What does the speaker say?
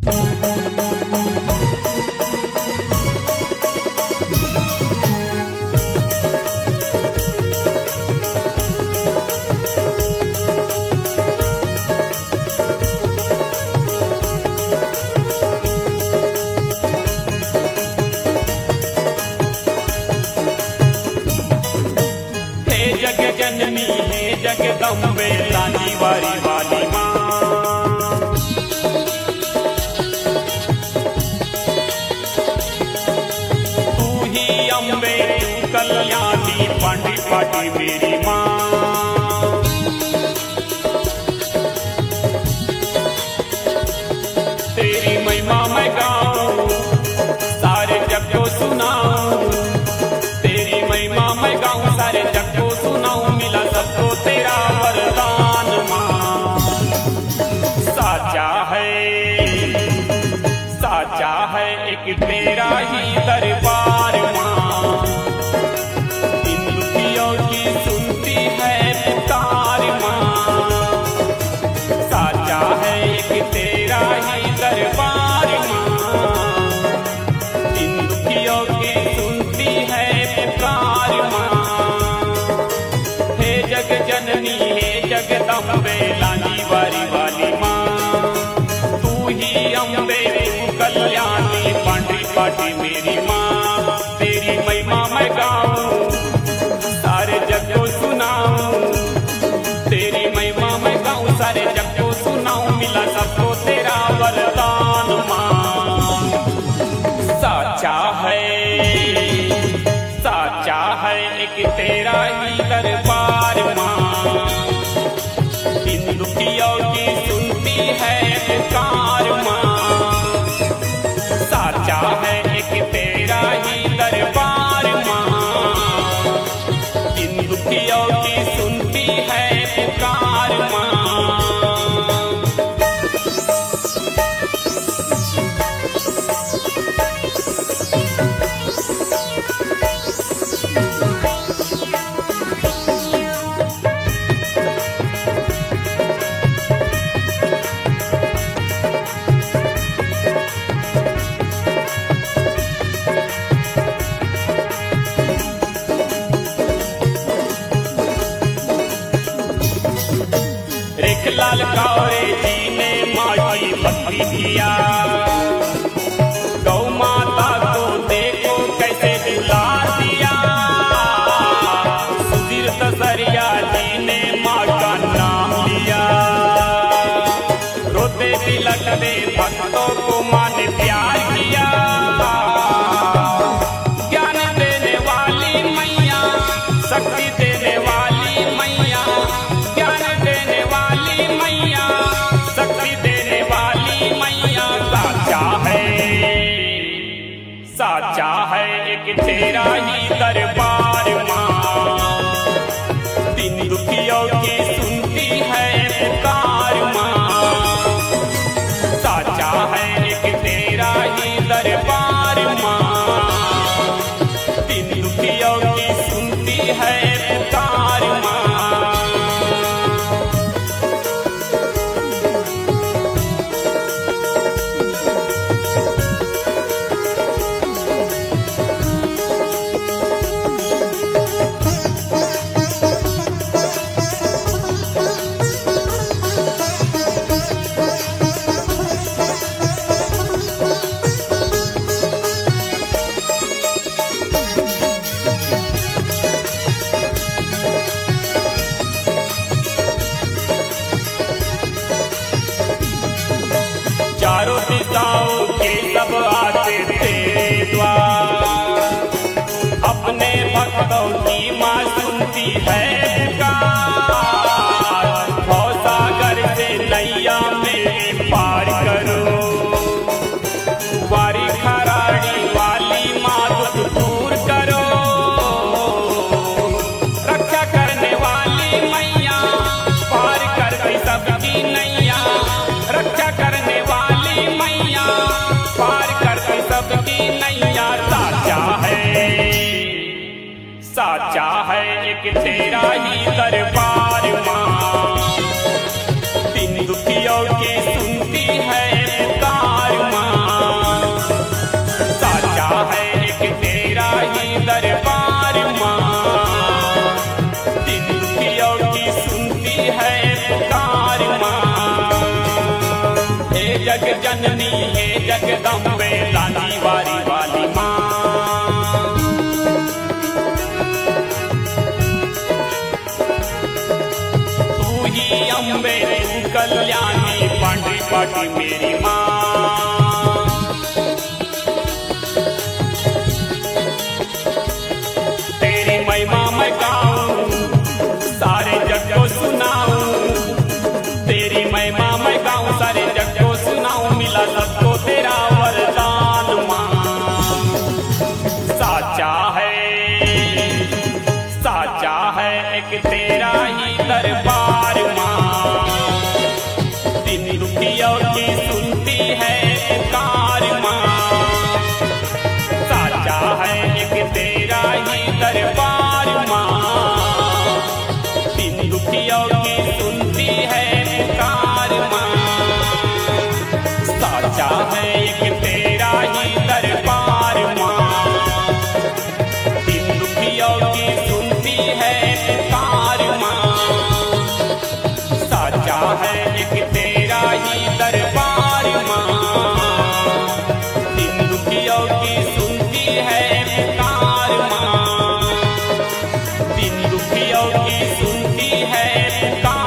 जग जननी है जगदम्बे लानी वारी वाली माँ। तू ही अम्बे तू कल्याणी पांडी पाटी मेरी माँ। तेरी महिमा मैं गाऊं सारे जग को सुनाऊं। तेरी महिमा मैं गाऊं सारे जग को सुनाऊं। मिला सबको तेरा वरदान माँ। साचा है एक तेरा ही दरबार माँ। इन दुखियों की सुनती है पुकार माँ। साचा है एक तेरा ही दरबार माँ। इन दुखियों की सुनती है पुकार माँ। हे जग जननी हे जगदम्बे लानी वारी वाली माँ। तू ही अम्बे तू कल्याणी पांडी पाटी मेरी माँ। तेरी महिमा मैं गाऊं सारे जग को सुनाऊं। तेरी महिमा मैं गाऊं सारे जग को सुनाऊं। मिला सबको तेरा वरदान माँ। साचा है एक तेरा ही दरबार माँ। इन दुखियों की सुनती है पुकार माँ। साचा है एक तेरा ही दरबार माँ। इन दुखियों की सुनती है पुकार माँ। लाल कावरे जी ने माँ की भक्ति किया। गौ माता को देखो कैसे दुलार दिया। सुधीर दसरिया जी ने माँ का नाम लिया। रोते बिलखते भक्तों को माँ ने प्यार किया। ज्ञान देने वाली मैया शक्ति देने वाली मैया। ज्ञान देने वाली मैया शक्ति देने वाली मैया। साचा है एक तेरा ही दरबार माँ। दिन दुखियों की सुनती है पुकार माँ। साचा है एक तेरा ही दरबार माँ। दिन दुखियों की सुनती है पुकार माँ। हे जग जननी हे जगदम्बे लाली वारी वाली माँ। तू ही अम्बे तू कल्याणी पांडवी पाटी मेरी माँ। तेरी महिमा मैं गाऊं सारे जग को सुनाऊं, तेरी महिमा मैं गाऊं सारे जग को सुनाऊं, मिला सबको तेरा वरदान माँ। साचा है एक तेरा ही दरबार माँ। दिन दुखियों की सुनती है पुकार माँ। साचा है एक तेरा ही दरबार माँ। दिन दुखियों की सुनती है पुकार माँ। साचा है एक तेरा ही दरबार माँ। दिन दुखियों की सुनती है पुकार माँ। साचा है एक तेरा ही दरबार माँ। दिन दुखियों की सुनती है पुकार माँ। दिन दुखियों की सुनती है पुकार।